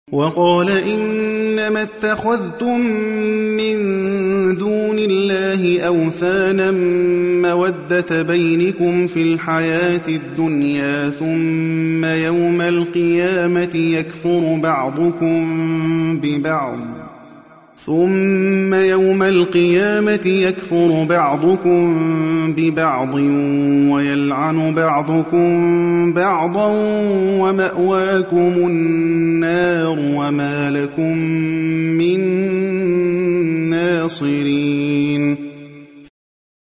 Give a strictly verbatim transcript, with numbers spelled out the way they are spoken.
وقال إنما اتخذتم من دون الله أوثانا مودة بينكم في الحياة الدنيا ثم يوم القيامة يكفر بعضكم ببعض ثم يوم القيامة يكفر بعضكم ببعض ويلعن بعضكم بعضا ومأواكم النار وما لكم من ناصرين.